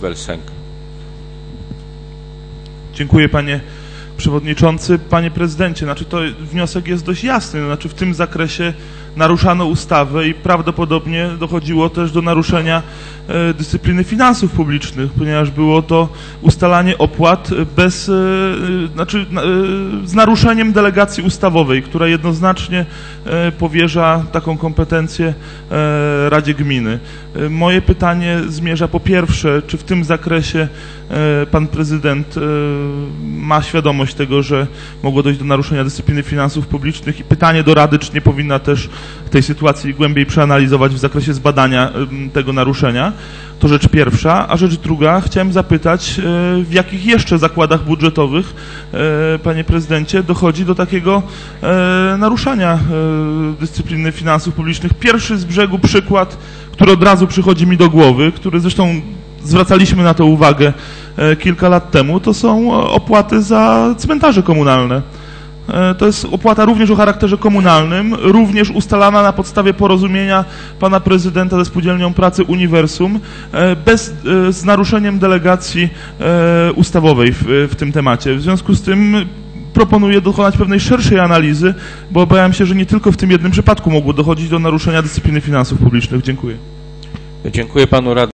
Belsenk. Dziękuję, panie przewodniczący. Panie prezydencie, to wniosek jest dość jasny, w tym zakresie naruszano ustawę i prawdopodobnie dochodziło też do naruszenia dyscypliny finansów publicznych, ponieważ było to ustalanie opłat z naruszeniem delegacji ustawowej, która jednoznacznie powierza taką kompetencję Radzie Gminy. Moje pytanie zmierza po pierwsze, czy w tym zakresie pan prezydent ma świadomość tego, że mogło dojść do naruszenia dyscypliny finansów publicznych i pytanie do Rady, czy nie powinna też tej sytuacji głębiej przeanalizować w zakresie zbadania tego naruszenia. To rzecz pierwsza. A rzecz druga, chciałem zapytać, w jakich jeszcze zakładach budżetowych, panie prezydencie, dochodzi do takiego naruszania dyscypliny finansów publicznych. Pierwszy z brzegu przykład, który od razu przychodzi mi do głowy, który zresztą zwracaliśmy na to uwagę kilka lat temu, to są opłaty za cmentarze komunalne. To jest opłata również o charakterze komunalnym, również ustalana na podstawie porozumienia pana prezydenta ze Spółdzielnią Pracy Uniwersum, z naruszeniem delegacji ustawowej w tym temacie. W związku z tym proponuję dokonać pewnej szerszej analizy, bo obawiam się, że nie tylko w tym jednym przypadku mogło dochodzić do naruszenia dyscypliny finansów publicznych. Dziękuję. Dziękuję panu radnemu.